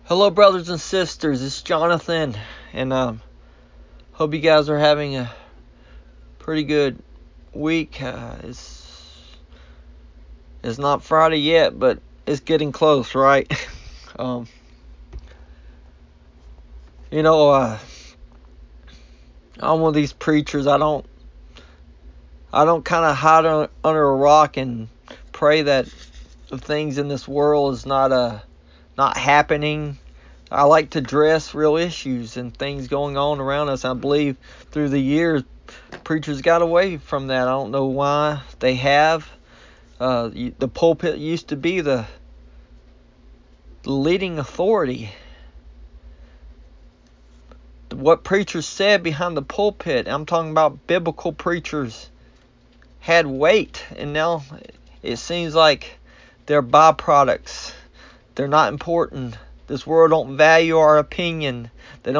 Hello, brothers and sisters. It's Jonathan, and hope you guys are having a pretty good week. It's not Friday yet, but it's getting close, right? um, I'm one of these preachers. I don't kind of hide under a rock and pray that the things in this world is not happening. I like to address real issues and things going on around us. I believe through the years, preachers got away from that. I don't know why they have. The pulpit used to be the leading authority. What preachers said behind the pulpit, I'm talking about biblical preachers, had weight, and now it seems like they're byproducts. They're not important. This world don't value our opinion.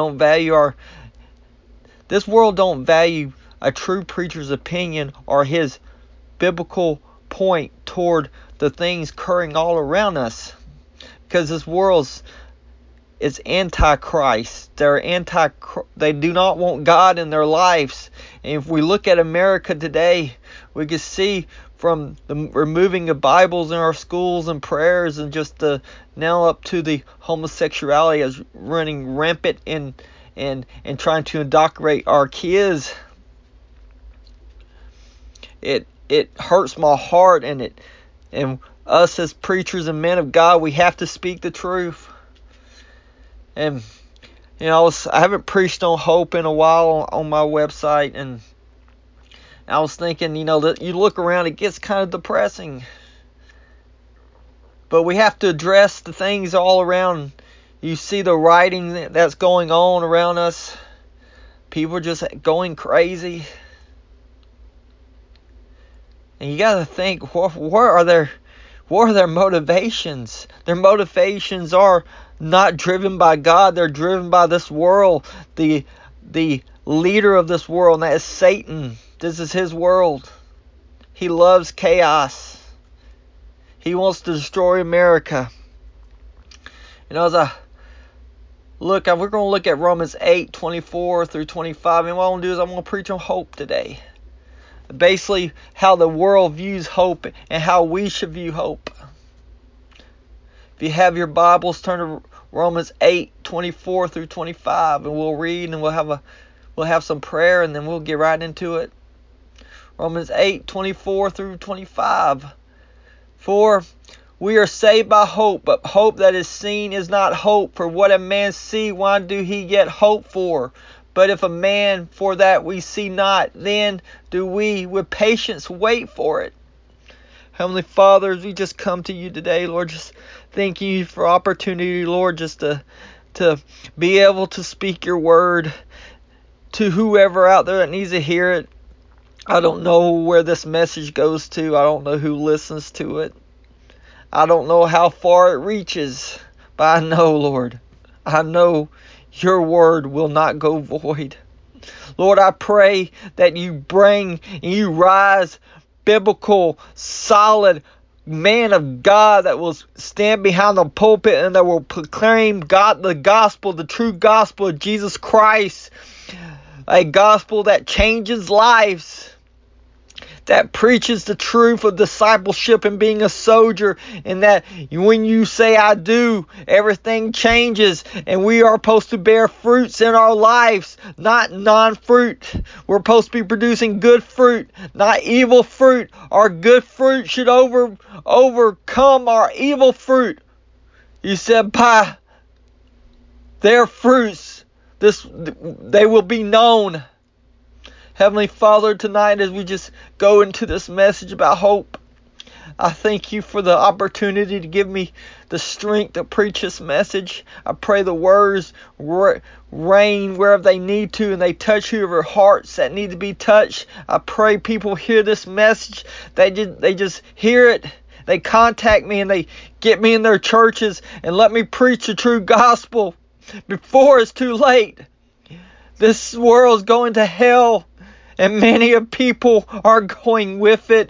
This world don't value a true preacher's opinion or his biblical point toward the things occurring all around us. Because this world is anti-Christ. They do not want God in their lives. And if we look at America today, we can see from the removing of Bibles in our schools and prayers, and just now up to the homosexuality as running rampant and trying to indoctrinate our kids. It hurts my heart, and us as preachers and men of God, we have to speak the truth. And I haven't preached on hope in a while on my website, and I was thinking, that you look around, it gets kind of depressing. But we have to address the things all around. You see the rioting that's going on around us. People are just going crazy. And you got to think, what are their motivations? Their motivations are not driven by God. They're driven by this world. The leader of this world, and that is Satan. This is his world. He loves chaos. He wants to destroy America. As I look, we're going to look at Romans 8:24 through 25. And what I'm going to do is I'm going to preach on hope today. Basically, how the world views hope and how we should view hope. If you have your Bibles, turn to Romans 8:24 through 25, and we'll read, and we'll have some prayer, and then we'll get right into it. Romans 8:24 through 25. For we are saved by hope, but hope that is seen is not hope. For what a man see, why do he yet hope for? But if a man for that we see not, then do we with patience wait for it. Heavenly Father, as we just come to you today, Lord, just thank you for opportunity, Lord, just to be able to speak your word to whoever out there that needs to hear it. I don't know where this message goes to. I don't know who listens to it. I don't know how far it reaches. But I know, Lord, I know your word will not go void. Lord, I pray that you rise biblical, solid man of God that will stand behind the pulpit and that will proclaim God, the gospel, the true gospel of Jesus Christ. A gospel that changes lives, that preaches the truth of discipleship and being a soldier, and that when you say I do, everything changes, and we are supposed to bear fruits in our lives, not non-fruit. We're supposed to be producing good fruit, not evil fruit. Our good fruit should overcome our evil fruit. You said by their fruits they will be known. Heavenly Father, tonight as we just go into this message about hope, I thank you for the opportunity to give me the strength to preach this message. I pray the words rain wherever they need to, and they touch whoever hearts that need to be touched. I pray people hear this message. They just hear it. They contact me and they get me in their churches and let me preach the true gospel before it's too late. This world's going to hell, and many of people are going with it.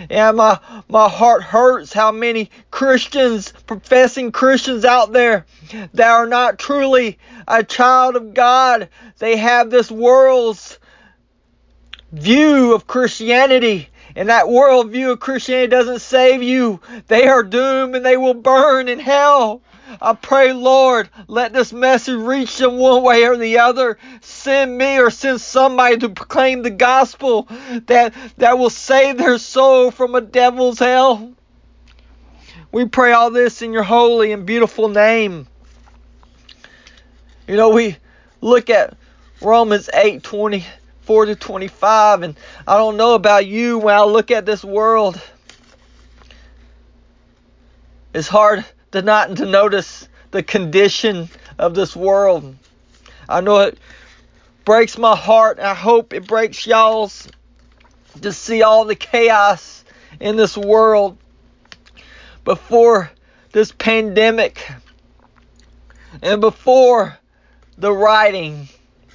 And my heart hurts how many Christians, professing Christians out there that are not truly a child of God. They have this world's view of Christianity. And that world view of Christianity doesn't save you. They are doomed and they will burn in hell. I pray, Lord, let this message reach them one way or the other. Send me or send somebody to proclaim the gospel that will save their soul from a devil's hell. We pray all this in your holy and beautiful name. You know, we look at Romans 8:24-25, and I don't know about you, when I look at this world, it's hard to not to notice the condition of this world. I know it breaks my heart, and I hope it breaks y'all's, to see all the chaos in this world. Before this pandemic and before the rioting,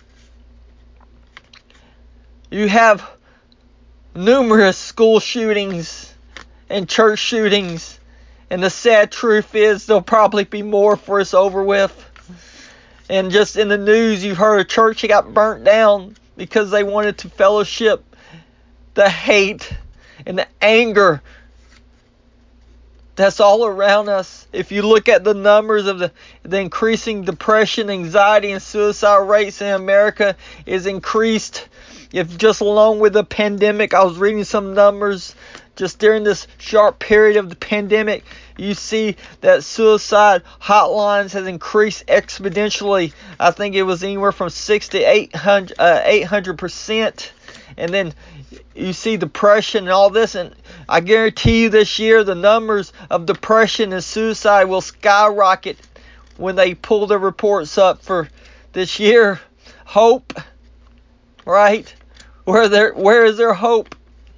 you have numerous school shootings and church shootings. And the sad truth is there'll probably be more before it's over with. And just in the news, you've heard a church that got burnt down because they wanted to fellowship the hate and the anger that's all around us. If you look at the numbers of the increasing depression, anxiety, and suicide rates in America is increased. If just along with the pandemic, I was reading some numbers just during this sharp period of the pandemic, you see that suicide hotlines has increased exponentially. I think it was anywhere from 600 to 800%. And then you see depression and all this, and I guarantee you this year the numbers of depression and suicide will skyrocket when they pull the reports up for this year. Hope, right? Where is their hope?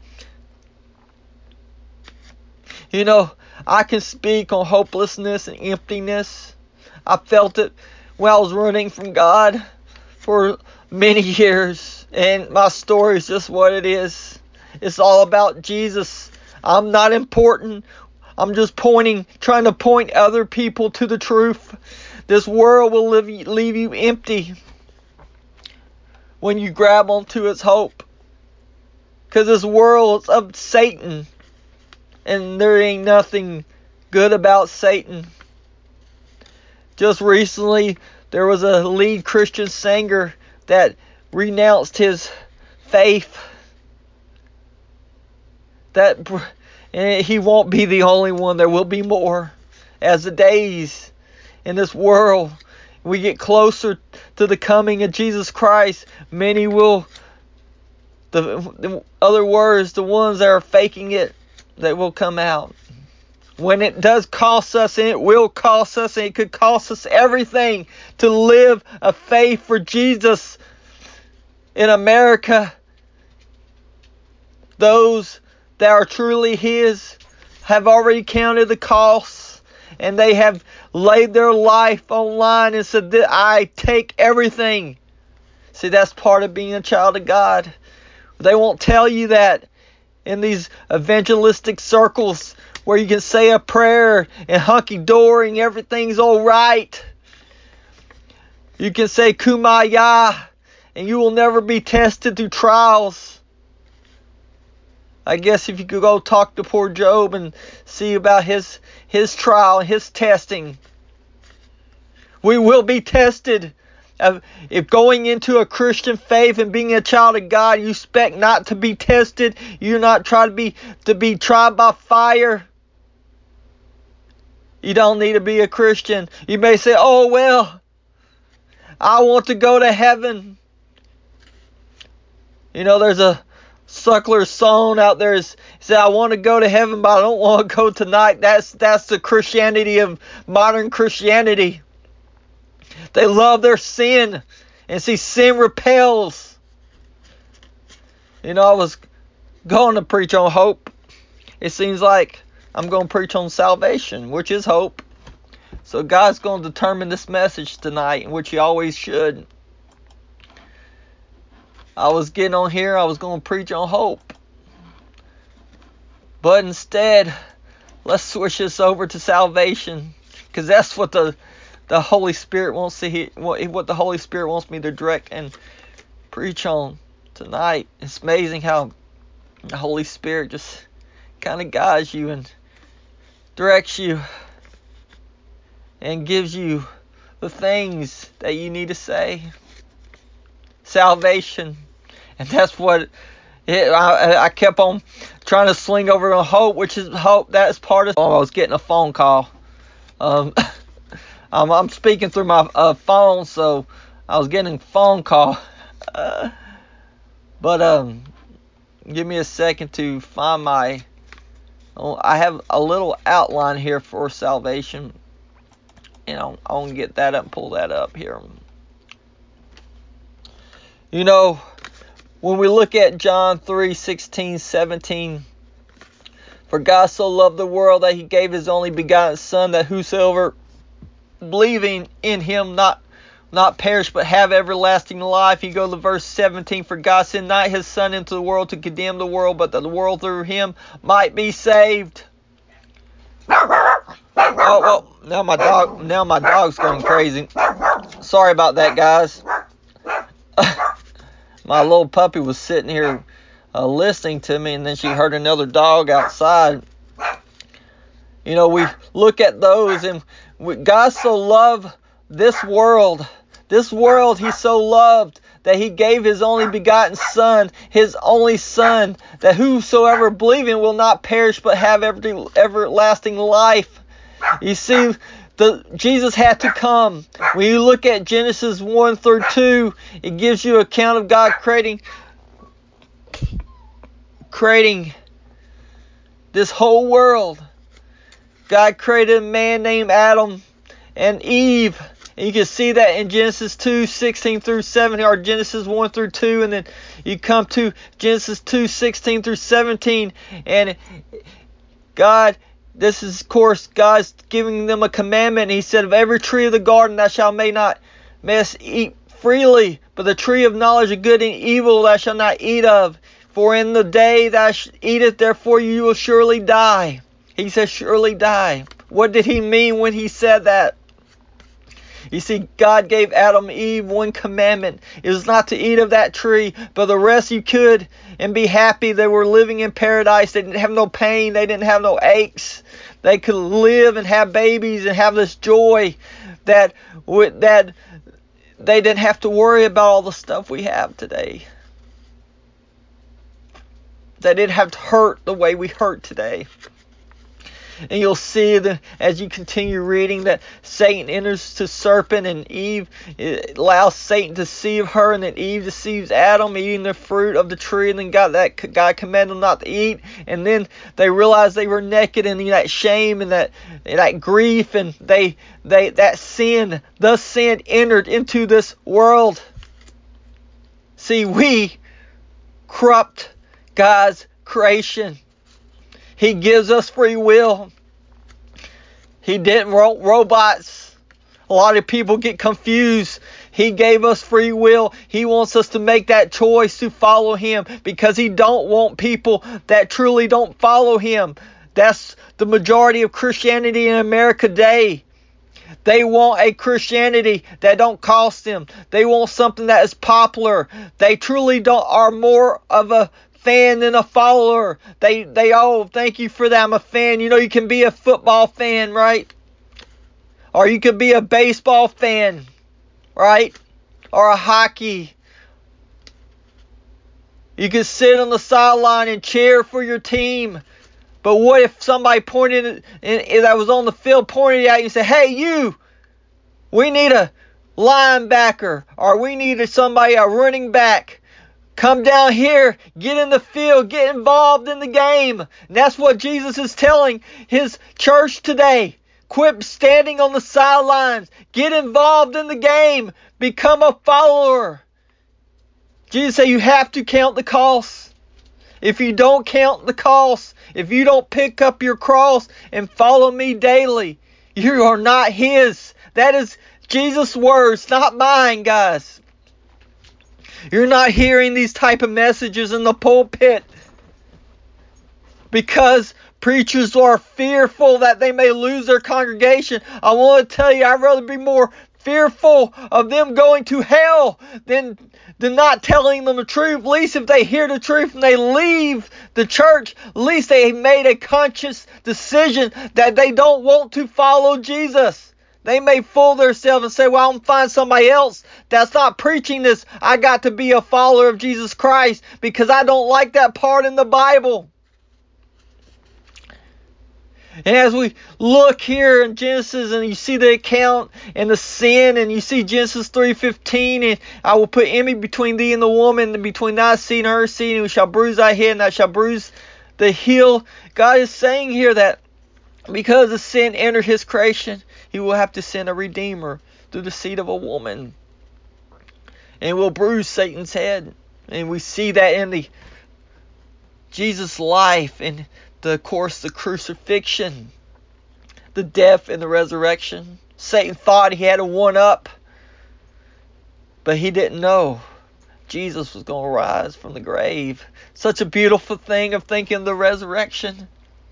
You know, I can speak on hopelessness and emptiness. I felt it when I was running from God for many years. And my story is just what it is. It's all about Jesus. I'm not important. I'm just trying to point other people to the truth. This world will leave you empty when you grab onto its hope. Because this world is of Satan. And there ain't nothing good about Satan. Just recently, there was a lead Christian singer that renounced his faith. And he won't be the only one. There will be more. As the days in this world, we get closer to the coming of Jesus Christ, many will, the other words, the ones that are faking it, they will come out. When it does cost us, and it will cost us, and it could cost us everything to live a faith for Jesus in America, those that are truly His have already counted the costs, and they have laid their life online and said that I take everything. See, that's part of being a child of God. They won't tell you that in these evangelistic circles where you can say a prayer and hunky-dory and everything's all right. You can say kumbaya and you will never be tested through trials. I guess if you could go talk to poor Job and see about his trial, his testing. We will be tested. If going into a Christian faith and being a child of God, you expect not to be tested, you're not trying to be tried by fire, you don't need to be a Christian. You may say, oh well, I want to go to heaven. You know, there's a Suckler song out there. He said, I want to go to heaven, but I don't want to go tonight. That's the Christianity of modern Christianity. They love their sin. And see, sin repels. You know, I was going to preach on hope. It seems like I'm going to preach on salvation, which is hope. So God's going to determine this message tonight, which He always should. I was getting on here, I was going to preach on hope. But instead, let's switch this over to salvation, because that's what the Holy Spirit wants to hear, what the Holy Spirit wants me to direct and preach on tonight. It's amazing how the Holy Spirit just kind of guides you and directs you and gives you the things that you need to say. Salvation. And that's what I kept on trying to sling over on hope, which is hope. That's part of. I was getting a phone call. I'm speaking through my phone, so I was getting a phone call. But give me a second to find my. I have a little outline here for salvation, and I want to get that up and pull that up here. You know, when we look at John 3:16-17, for God so loved the world that he gave his only begotten Son, that whosoever believing in him not perish but have everlasting life. You go to verse 17, for God sent not his Son into the world to condemn the world, but that the world through him might be saved. Oh, well, now my dog's going crazy. Sorry about that, guys. My little puppy was sitting here listening to me, and then she heard another dog outside. You know, we look at those, and God so loved this world. This world he so loved that he gave his only begotten Son, his only Son, that whosoever believing will not perish but have everlasting life. You see, Jesus had to come. When you look at Genesis 1-2, it gives you an account of God creating this whole world. God created a man named Adam and Eve. And you can see that in Genesis 2:16-17, or Genesis 1-2, and then you come to Genesis 2:16-17, and God, this is, of course, God's giving them a commandment. He said, of every tree of the garden thou mayest eat freely, but the tree of knowledge of good and evil thou shalt not eat of. For in the day thou eatest, therefore you will surely die. He says, surely die. What did he mean when he said that? You see, God gave Adam and Eve one commandment. It was not to eat of that tree, but the rest you could and be happy. They were living in paradise. They didn't have no pain. They didn't have no aches. They could live and have babies and have this joy that they didn't have to worry about all the stuff we have today. They didn't have to hurt the way we hurt today. And you'll see that as you continue reading that Satan enters to serpent, and Eve allows Satan to deceive her, and then Eve deceives Adam eating the fruit of the tree, and then God commanded them not to eat, and then they realized they were naked, and that shame and that grief and that sin entered into this world. See, we corrupt God's creation. He gives us free will. He didn't want robots. A lot of people get confused. He gave us free will. He wants us to make that choice to follow him, because he don't want people that truly don't follow him. That's the majority of Christianity in America today. They want a Christianity that don't cost them. They want something that is popular. They truly are more of a fan than a follower. They thank you for that. I'm a fan. You know, you can be a football fan, right? Or you could be a baseball fan, right? Or a hockey. You could sit on the sideline and cheer for your team. But what if somebody pointed that was on the field pointed at you and said, hey, you, we need a linebacker, or we need a running back. Come down here, get in the field, get involved in the game. And that's what Jesus is telling his church today. Quit standing on the sidelines. Get involved in the game. Become a follower. Jesus said you have to count the cost. If you don't count the cost, if you don't pick up your cross and follow me daily, you are not his. That is Jesus' words, not mine, guys. You're not hearing these type of messages in the pulpit. because preachers are fearful that they may lose their congregation. I want to tell you, I'd rather be more fearful of them going to hell than not telling them the truth. At least if they hear the truth and they leave the church, at least they made a conscious decision that they don't want to follow Jesus. They may fool themselves and say, well, I'm going to find somebody else that's not preaching this. I got to be a follower of Jesus Christ because I don't like that part in the Bible. And as we look here in Genesis and you see the account and the sin, and you see Genesis 3:15, and I will put enmity between thee and the woman, and between thy seed and her seed, and we shall bruise thy head, and thou shalt bruise the heel. God is saying here that because the sin entered his creation, he will have to send a redeemer through the seed of a woman. And will bruise Satan's head. And we see that in the Jesus' life, and of course the crucifixion, the death and the resurrection. Satan thought he had a one-up, but he didn't know Jesus was going to rise from the grave. Such a beautiful thing of thinking of the resurrection.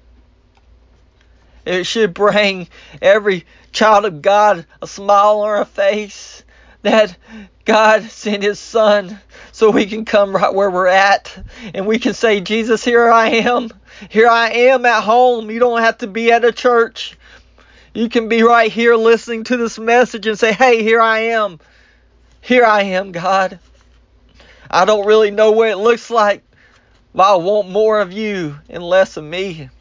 It should bring every child of God a smile on our face that God sent his son so we can come right where we're at and we can say, Jesus, here I am. Here I am at home. You don't have to be at a church. You can be right here listening to this message and say, hey, here I am. Here I am, God. I don't really know what it looks like, but I want more of you and less of me.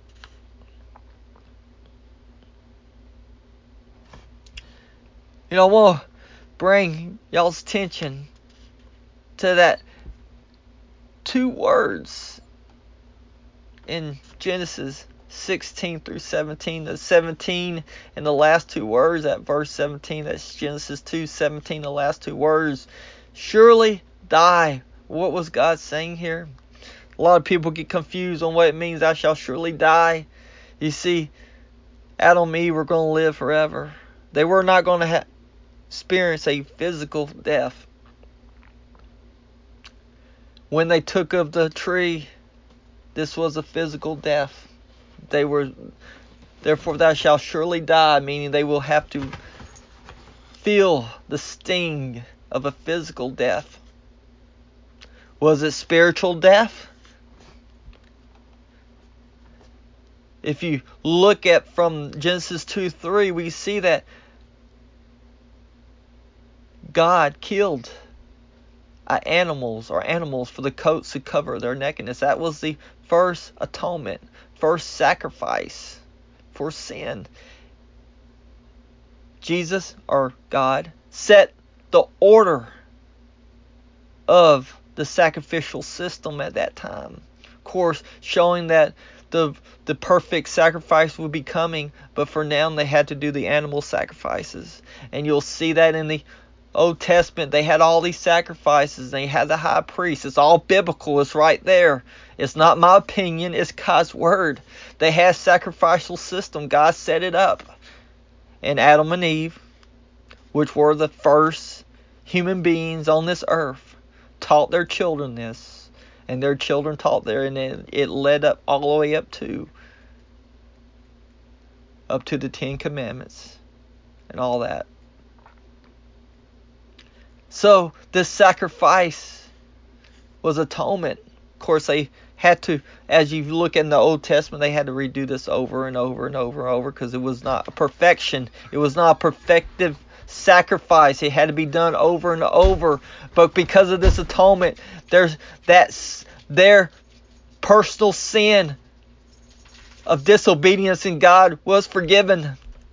I want to bring y'all's attention to that 2 words in Genesis 16 through 17. The 17 and the last 2 words at verse 17. That's Genesis 2:17, the last 2 words. Surely die. What was God saying here? A lot of people get confused on what it means, I shall surely die. You see, Adam and Eve were going to live forever. They were not going to experience a physical death. When they took of the tree, this was a physical death. Therefore thou shalt surely die, meaning they will have to feel the sting of a physical death. Was it spiritual death? If you look at from Genesis 2:3, we see that God killed animals for the coats to cover their nakedness. That was the first atonement, first sacrifice for sin. Jesus, or God, set the order of the sacrificial system at that time. Of course, showing that the perfect sacrifice would be coming, but for now they had to do the animal sacrifices. And you'll see that in the Old Testament, they had all these sacrifices. They had the high priest. It's all biblical. It's right there. It's not my opinion. It's God's word. They had a sacrificial system. God set it up. And Adam and Eve, which were the first human beings on this earth, taught their children this. And their children taught there. And it led up all the way up to the 10 Commandments and all that. So this sacrifice was atonement. Of course, they had to, as you look in the Old Testament, they had to redo this over and over and over and over because it was not a perfection. It was not a perfective sacrifice. It had to be done over and over. But because of this atonement, their personal sin of disobedience in God was forgiven.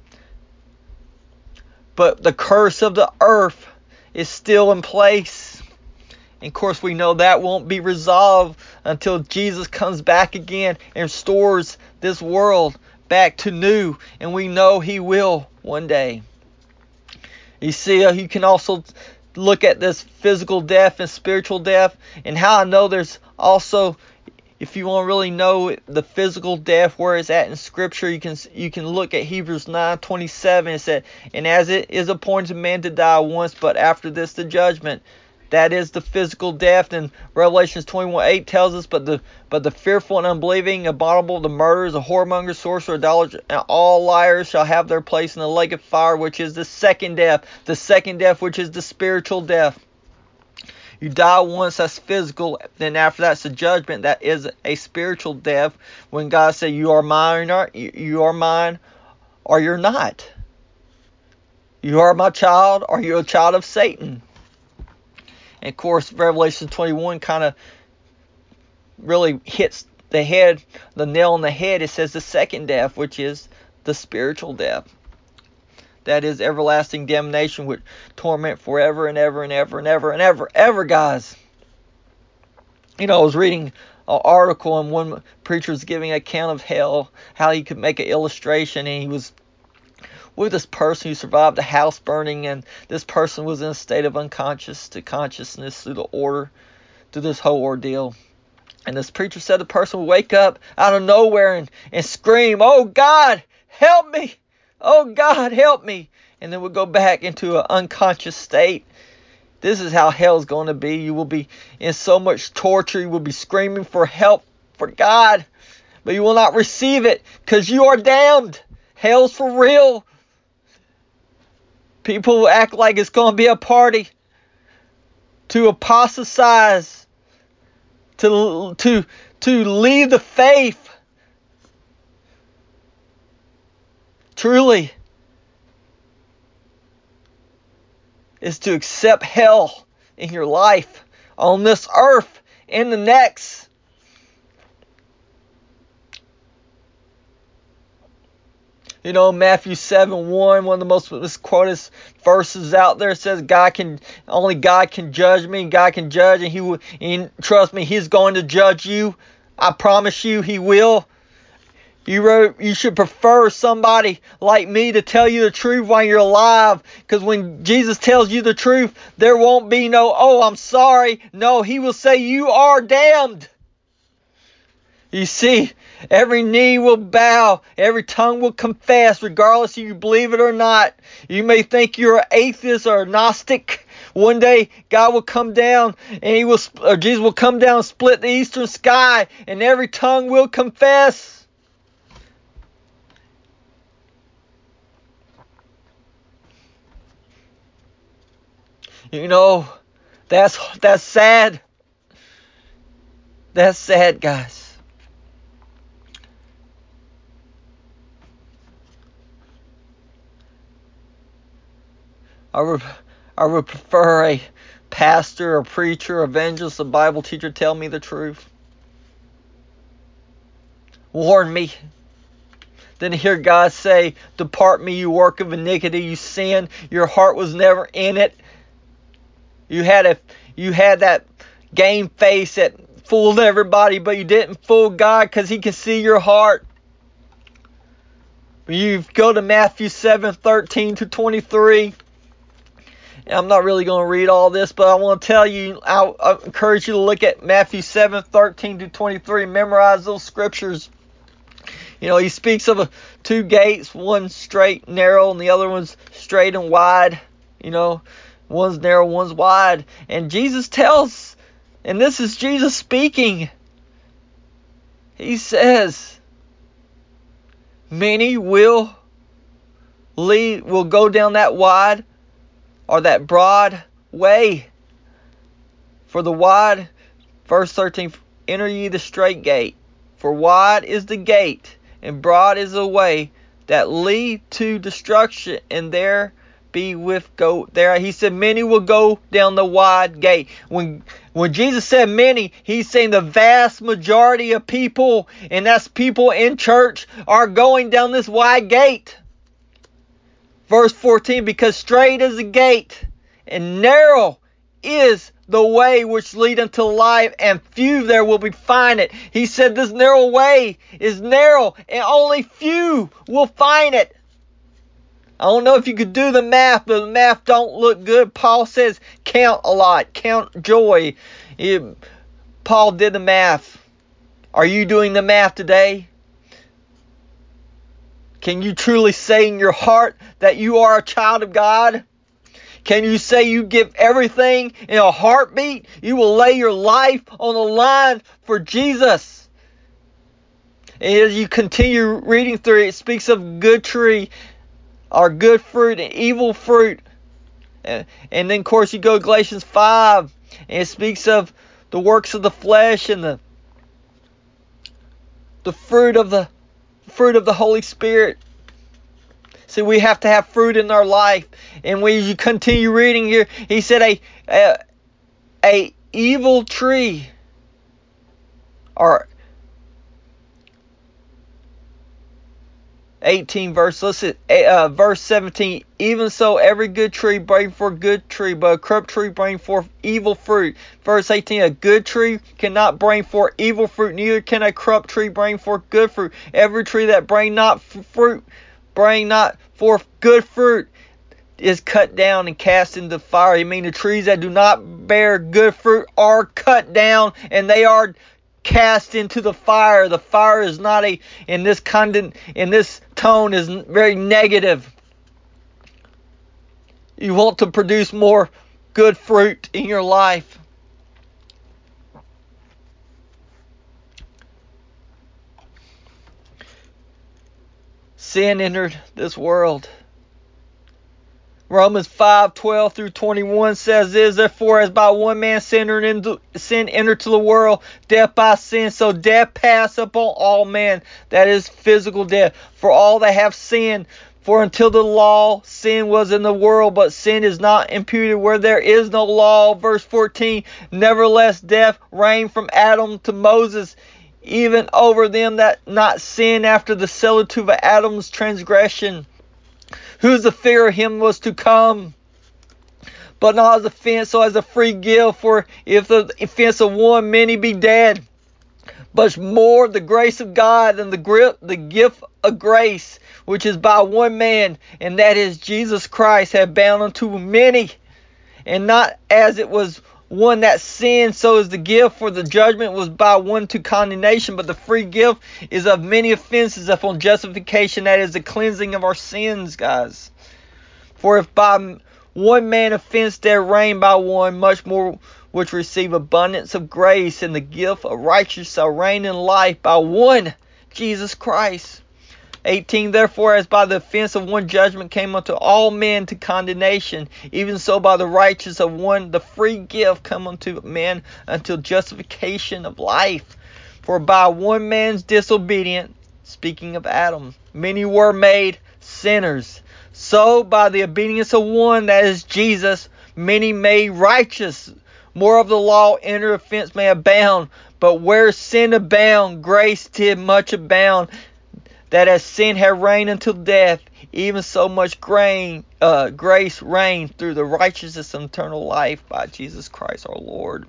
But the curse of the earth is still in place. And of course, we know that won't be resolved until Jesus comes back again and restores this world back to new. And we know he will one day. You see, you can also look at this physical death and spiritual death. And how I know there's also, if you want to really know the physical death, where it's at in Scripture, you can look at Hebrews 9:27. It said, and as it is appointed man to die once, but after this the judgment. That is the physical death. And Revelations 21:8 tells us, but the fearful and unbelieving, abominable, the murderers, the whoremongers, sorcerers, idolaters, and all liars shall have their place in the lake of fire, which is the second death. The second death, which is the spiritual death. You die once, that's physical. Then after that's the judgment. That is a spiritual death. When God said, you are mine, you are mine, or you're not. You are my child, or you're a child of Satan. And of course, Revelation 21 kind of really hits the nail on the head. It says the second death, which is the spiritual death. That is everlasting damnation with torment forever and ever and ever and ever and ever, guys. I was reading an article, and one preacher was giving an account of hell, how he could make an illustration, and he was with this person who survived a house burning, and this person was in a state of unconscious to consciousness through this whole ordeal. And this preacher said the person would wake up out of nowhere and scream, "Oh God, help me! Oh God, help me!" And then would go back into an unconscious state. This is how hell's going to be. You will be in so much torture. You will be screaming for help for God, but you will not receive it because you are damned. Hell's for real. People act like it's going to be a party, to apostatize, to leave the faith. Truly, is to accept hell in your life on this earth and the next. Matthew 7:1, one of the most misquoted verses out there, says only God can judge me. God can judge, and trust me, He's going to judge you. I promise you, He will. You should prefer somebody like me to tell you the truth while you're alive, because when Jesus tells you the truth, there won't be no, "Oh, I'm sorry." No, He will say, "You are damned." You see, every knee will bow, every tongue will confess, regardless if you believe it or not. You may think you're an atheist or a Gnostic. One day, God will come down, and Jesus will come down and split the eastern sky, and every tongue will confess. That's sad. That's sad, guys. I would prefer a pastor, a preacher, evangelist, a Bible teacher tell me the truth. Warn me. Then to hear God say, "Depart me, you work of iniquity, you sin." Your heart was never in it. You had that game face that fooled everybody, but you didn't fool God because He can see your heart. You go to Matthew 7:13-23. I'm not really going to read all this, but I want to tell you, I encourage you to look at Matthew 7:13-23. Memorize those scriptures. He speaks of two gates, one straight and narrow, and the other one's straight and wide. One's narrow, one's wide. And Jesus tells, and this is Jesus speaking, He says, many will go down that wide or that broad way. For the wide, verse 13, enter ye the straight gate. For wide is the gate, and broad is the way that lead to destruction, and there He said many will go down the wide gate. When Jesus said many, He's saying the vast majority of people, and that's people in church, are going down this wide gate. Verse 14, because straight is the gate, and narrow is the way which lead unto life, and few there will find it. He said this narrow way is narrow, and only few will find it. I don't know if you could do the math, but the math don't look good. Paul says count a lot, count joy. Paul did the math. Are you doing the math today? Can you truly say in your heart that you are a child of God? Can you say you give everything in a heartbeat? You will lay your life on the line for Jesus. And as you continue reading through it, it speaks of good tree, or good fruit, and evil fruit. And then, of course, you go to Galatians 5, and it speaks of the works of the flesh and the fruit of the Holy Spirit. See, we have to have fruit in our life. And when you continue reading here, he said a evil tree, or 18 verse, listen, verse 17, even so every good tree bring forth good tree, but a corrupt tree bring forth evil fruit. Verse 18, a good tree cannot bring forth evil fruit, neither can a corrupt tree bring forth good fruit. Every tree that bring not forth good fruit is cut down and cast into the fire. I mean, the trees that do not bear good fruit are cut down, and they are cast into the fire. The fire is not in this tone is very negative. You want to produce more good fruit in your life. Sin entered this world. Romans 5:12 through 21 says this, therefore as by one man sin entered to the world, death by sin, so death passed upon all men, that is physical death, for all that have sinned. For until the law, sin was in the world, but sin is not imputed where there is no law. Verse 14, nevertheless death reigned from Adam to Moses, even over them that not sin after the similitude of Adam's transgression, whose the fear of him was to come, but not as offense, so as a free gift. For if the offense of one, many be dead, but more the grace of God and the gift of grace, which is by one man, and that is Jesus Christ, have bound unto many. And not as it was one that sinned, so is the gift, for the judgment was by one to condemnation, but the free gift is of many offenses upon justification, that is the cleansing of our sins, guys. For if by one man offense there reigned by one, much more which receive abundance of grace and the gift of righteousness shall reign in life by one, Jesus Christ. 18, therefore, as by the offense of one judgment came unto all men to condemnation, even so by the righteousness of one the free gift come unto men until justification of life. For by one man's disobedience, speaking of Adam, many were made sinners. So by the obedience of one, that is Jesus, many made righteous. More of the law enter, offense may abound, but where sin abound, grace did much abound, that as sin had reigned until death, even so much grace reigned through the righteousness of eternal life by Jesus Christ our Lord.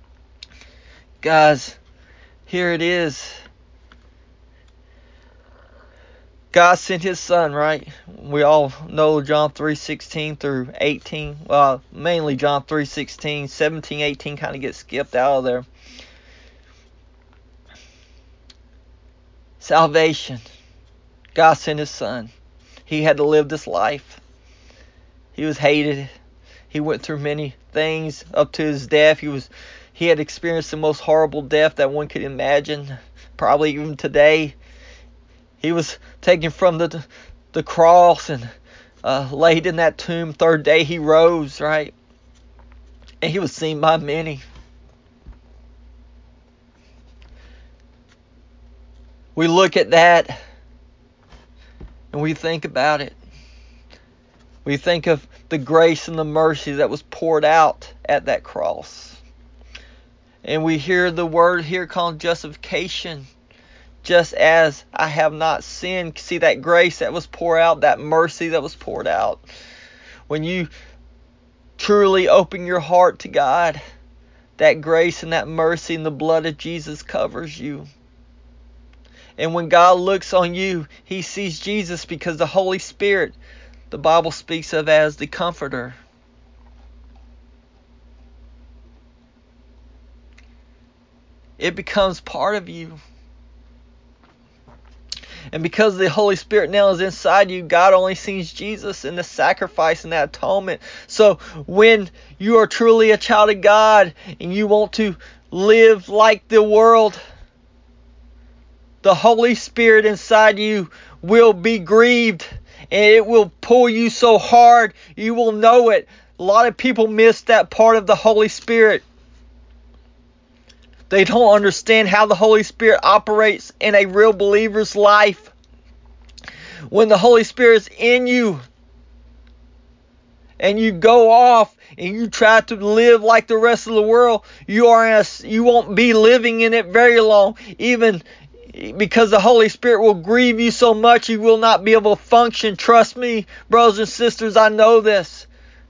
Guys, here it is. God sent his son, right? We all know John 3:16 through 18. Well, mainly John 3:16, 17, 18 kind of gets skipped out of there. Salvation. God sent his son. He had to live this life. He was hated. He went through many things up to his death. He had experienced the most horrible death that one could imagine, probably even today. He was taken from the cross and laid in that tomb. Third day he rose, right? And he was seen by many. We look at that and we think about it. We think of the grace and the mercy that was poured out at that cross. And we hear the word here called justification. Just as I have not sinned. See that grace that was poured out, that mercy that was poured out. When you truly open your heart to God, that grace and that mercy and the blood of Jesus covers you. And when God looks on you, he sees Jesus, because the Holy Spirit, the Bible speaks of as the Comforter. It becomes part of you. And because the Holy Spirit now is inside you, God only sees Jesus and the sacrifice and that atonement. So when you are truly a child of God and you want to live like the world, the Holy Spirit inside you will be grieved, and it will pull you so hard you will know it. A lot of people miss that part of the Holy Spirit. They don't understand how the Holy Spirit operates in a real believer's life. When the Holy Spirit is in you and you go off and you try to live like the rest of the world, you won't be living in it very long. Even because the Holy Spirit will grieve you so much, you will not be able to function. Trust me, brothers and sisters, I know this.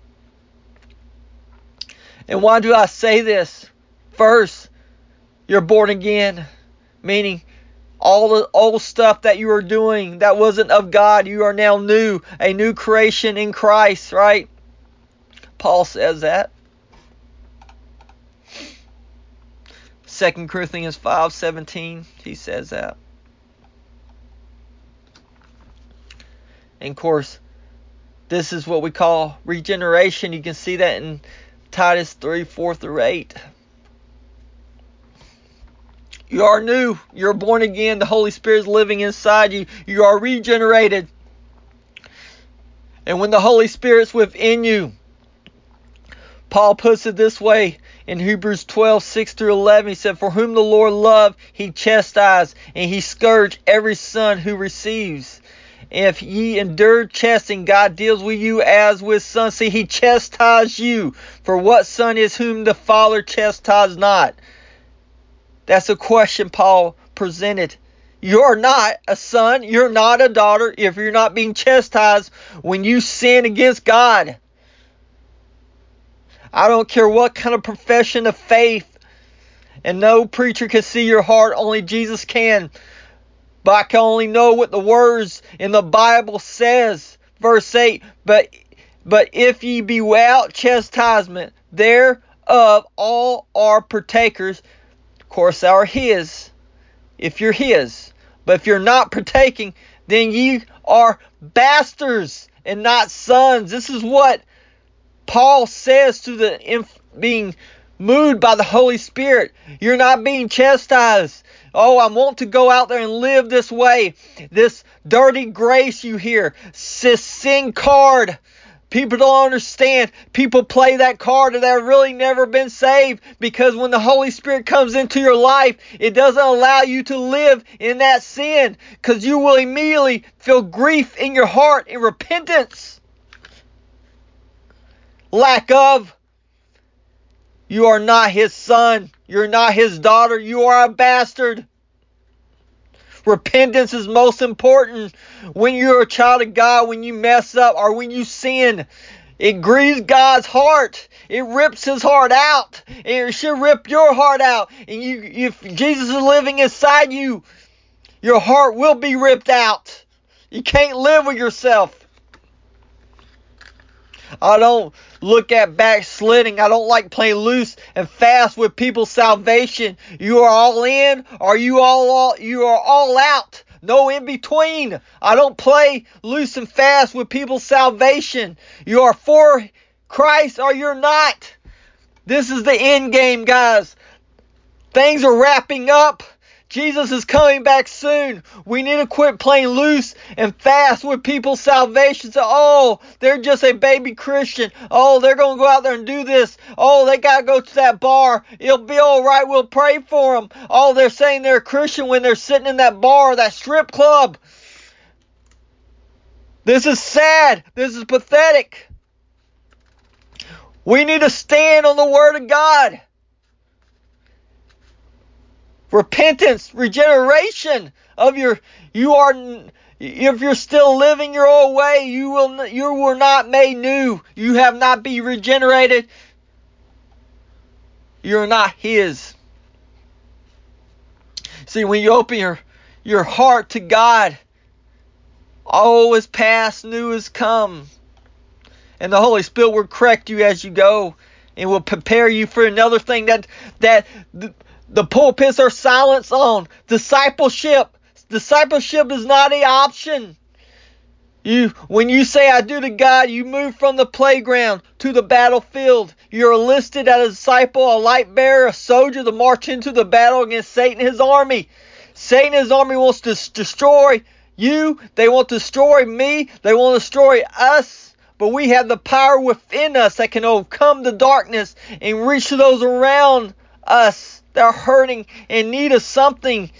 And why do I say this? First, you're born again, meaning all the old stuff that you were doing that wasn't of God, you are now new, a new creation in Christ, right? Paul says that. 2 Corinthians 5:17, he says that. And of course, this is what we call regeneration. You can see that in Titus 3:4-8. You are new. You're born again. The Holy Spirit is living inside you. You are regenerated. And when the Holy Spirit's within you, Paul puts it this way in Hebrews 12:6-11. He said, "For whom the Lord loved, he chastised, and he scourged every son who receives. If ye endure chastening, God deals with you as with sons." See, he chastised you. For what son is whom the Father chastised not? That's a question Paul presented. You're not a son. You're not a daughter if you're not being chastised when you sin against God. I don't care what kind of profession of faith. And no preacher can see your heart. Only Jesus can. But I can only know what the words in the Bible says. Verse 8. But if ye be without chastisement, thereof all are partakers. Of course, thou art his, if you're his. But if you're not partaking, then ye are bastards and not sons. This is what Paul says to the being moved by the Holy Spirit. You're not being chastised. Oh, I want to go out there and live this way. This dirty grace you hear. This sin card. People don't understand. People play that card and they've really never been saved, because when the Holy Spirit comes into your life, it doesn't allow you to live in that sin, because you will immediately feel grief in your heart and repentance. Lack of. You are not his son. You're not his daughter. You are a bastard. Repentance is most important. When you're a child of God, when you mess up or when you sin, it grieves God's heart. It rips his heart out. It should rip your heart out. And if Jesus is living inside you, your heart will be ripped out. You can't live with yourself. I don't look at backsliding. I don't like playing loose and fast with people's salvation. You are all in or you are all out. No in between. I don't play loose and fast with people's salvation. You are for Christ or you're not. This is the end game, guys. Things are wrapping up. Jesus is coming back soon. We need to quit playing loose and fast with people's salvation. So, oh, they're just a baby Christian. Oh, they're going to go out there and do this. Oh, they got to go to that bar. It'll be all right. We'll pray for them. Oh, they're saying they're a Christian when they're sitting in that bar, that strip club. This is sad. This is pathetic. We need to stand on the Word of God. Repentance, regeneration of if you're still living your old way, you were not made new. You have not been regenerated. You're not his. See, when you open your heart to God, all is past, new is come. And the Holy Spirit will correct you as you go and will prepare you for another thing that the pulpits are silent on. Discipleship. Discipleship is not an option. When you say I do to God, you move from the playground to the battlefield. You're enlisted as a disciple, a light bearer, a soldier to march into the battle against Satan and his army. Satan and his army wants to destroy you. They want to destroy me. They want to destroy us. But we have the power within us that can overcome the darkness and reach to those around us that are hurting and need of something.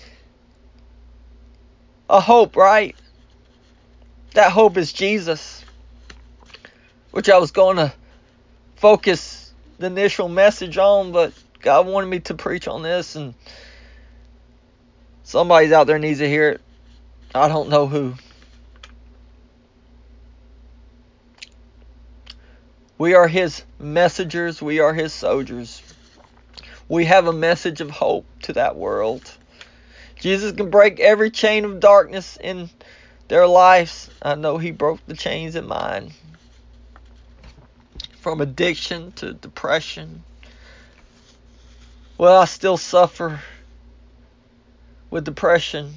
A hope, right? That hope is Jesus. Which I was going to focus the initial message on, but God wanted me to preach on this, and somebody's out there needs to hear it. I don't know who. We are His messengers. We are His soldiers. We have a message of hope to that world. Jesus can break every chain of darkness in their lives. I know He broke the chains in mine. From addiction to depression. Well, I still suffer with depression.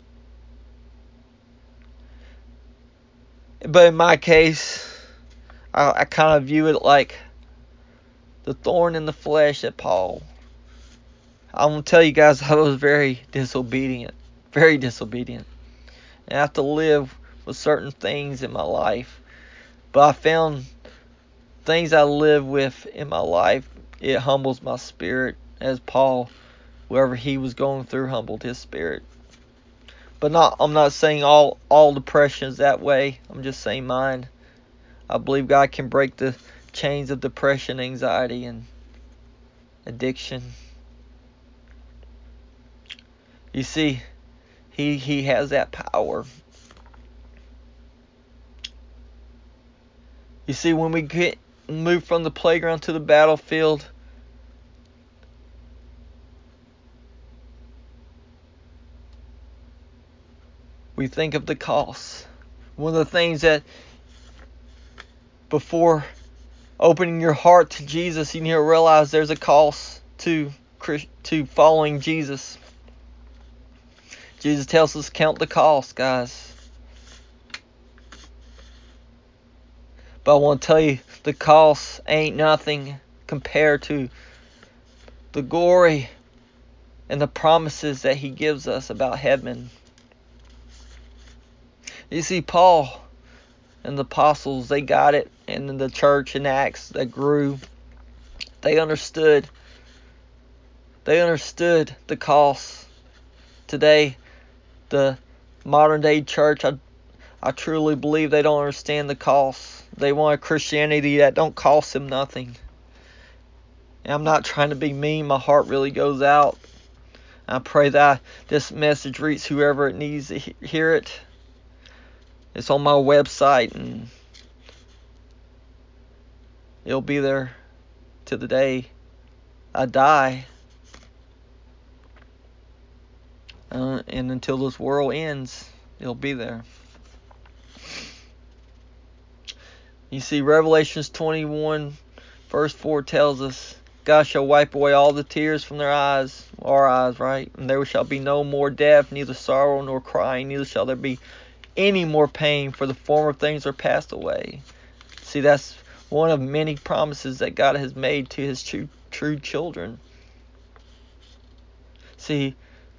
But in my case, I kind of view it like the thorn in the flesh at Paul. I'm going to tell you guys, I was very disobedient. Very disobedient. And I have to live with certain things in my life. But I found things I live with in my life, it humbles my spirit. As Paul, wherever he was going through, humbled his spirit. But I'm not saying all depression is that way. I'm just saying mine. I believe God can break the chains of depression, anxiety, and addiction. You see, He has that power. You see, when we move from the playground to the battlefield, we think of the cost. One of the things that before opening your heart to Jesus, you need to realize there's a cost to following Jesus. Jesus tells us to count the cost, guys. But I want to tell you, the cost ain't nothing compared to the glory and the promises that He gives us about heaven. You see, Paul and the apostles, they got it, and in the church in Acts that grew, they understood the cost. Today, the modern day church, I truly believe they don't understand the cost. They want a Christianity that don't cost them nothing. And I'm not trying to be mean. My heart really goes out. I pray that this message reaches whoever it needs to hear it. It's on my website, and it'll be there to the day I die. And until this world ends, it'll be there. You see, Revelations 21 verse 4 tells us, God shall wipe away all the tears from their eyes, our eyes, right? And there shall be no more death, neither sorrow nor crying, neither shall there be any more pain, for the former things are passed away. See, that's one of many promises that God has made to His true children. See,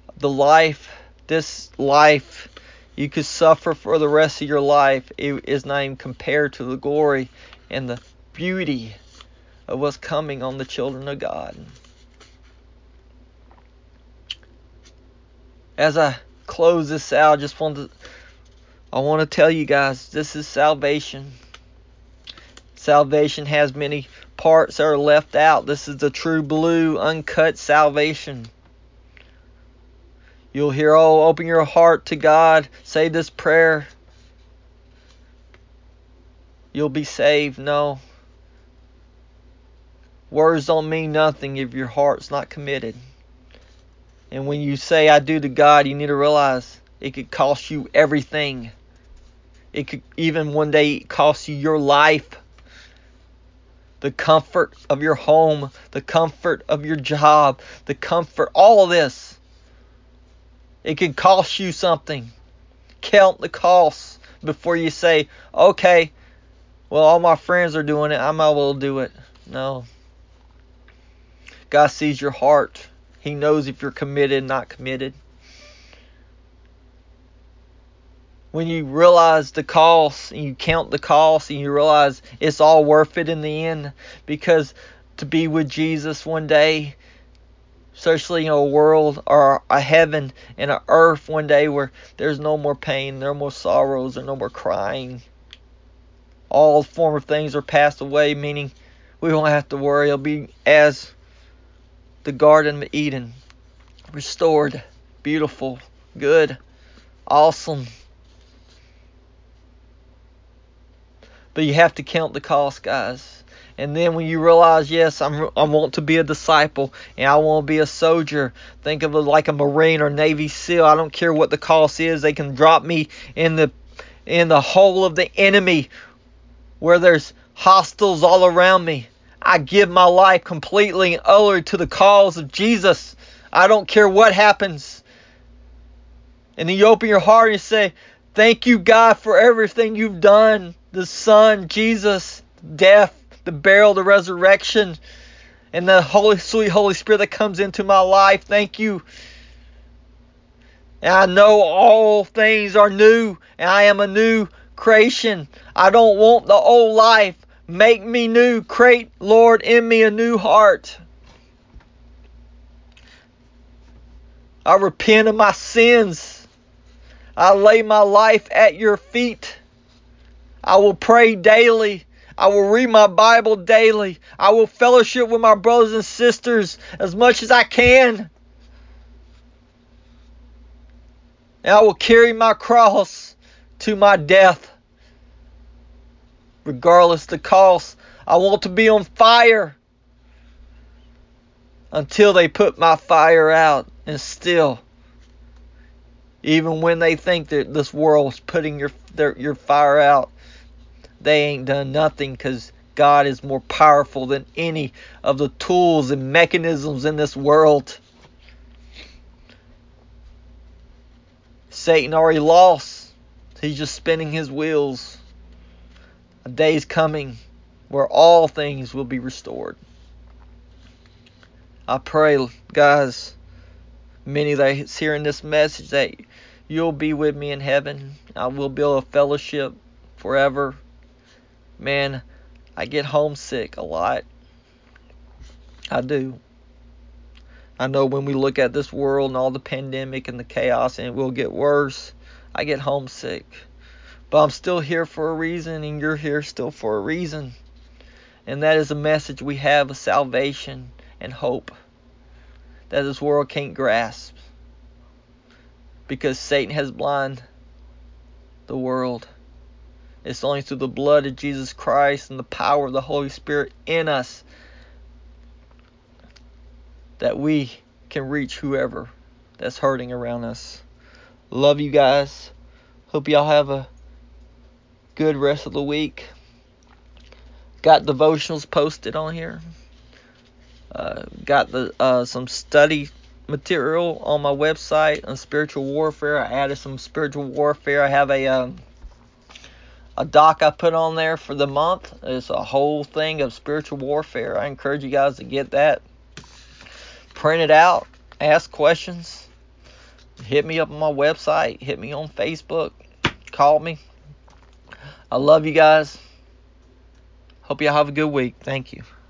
this life, you could suffer for the rest of your life. It is not even compared to the glory and the beauty of what's coming on the children of God. As I close this out, I want to tell you guys, this is salvation. Salvation has many parts that are left out. This is the true blue, uncut salvation. You'll hear, open your heart to God, say this prayer, you'll be saved. No. Words don't mean nothing if your heart's not committed. And when you say I do to God, you need to realize it could cost you everything. It could even one day cost you your life. The comfort of your home, the comfort of your job, the comfort, all of this. It could cost you something. Count the costs before you say, okay, well, all my friends are doing it, I might as well do it. No. God sees your heart. He knows if you're committed, not committed. When you realize the cost, and you count the cost, and you realize it's all worth it in the end, because to be with Jesus one day, especially in a world or a heaven and an earth one day where there's no more pain, no more sorrows, or no more crying. All form of things are passed away, meaning we won't have to worry. It'll be as the Garden of Eden, restored, beautiful, good, awesome. But you have to count the cost, guys. And then when you realize, yes, I want to be a disciple and I want to be a soldier. Think of it like a Marine or Navy SEAL. I don't care what the cost is. They can drop me in the hole of the enemy where there's hostiles all around me. I give my life completely and utterly to the cause of Jesus. I don't care what happens. And then you open your heart and you say, thank you, God, for everything you've done. The Son, Jesus, death, the burial, the resurrection, and the sweet Holy Spirit that comes into my life. Thank you. And I know all things are new, and I am a new creation. I don't want the old life. Make me new. Create, Lord, in me a new heart. I repent of my sins. I lay my life at your feet. I will pray daily. I will read my Bible daily. I will fellowship with my brothers and sisters as much as I can. And I will carry my cross to my death, regardless the cost. I want to be on fire until they put my fire out. And still, even when they think that this world's putting your fire out, they ain't done nothing, because God is more powerful than any of the tools and mechanisms in this world. Satan already lost. He's just spinning his wheels. A day's coming where all things will be restored. I pray, guys, many that's hearing this message, that you'll be with me in heaven. I will build a fellowship forever. Man, I get homesick a lot. I do. I know when we look at this world and all the pandemic and the chaos, and it will get worse, I get homesick. But I'm still here for a reason, and you're here still for a reason. And that is a message we have of salvation and hope that this world can't grasp, because Satan has blinded the world. It's only through the blood of Jesus Christ and the power of the Holy Spirit in us that we can reach whoever that's hurting around us. Love you guys. Hope y'all have a good rest of the week. Got devotionals posted on here. Got some study material on my website on spiritual warfare. I added some spiritual warfare. I have a doc I put on there for the month. It's a whole thing of spiritual warfare. I encourage you guys to get that. Print it out. Ask questions. Hit me up on my website. Hit me on Facebook. Call me. I love you guys. Hope y'all have a good week. Thank you.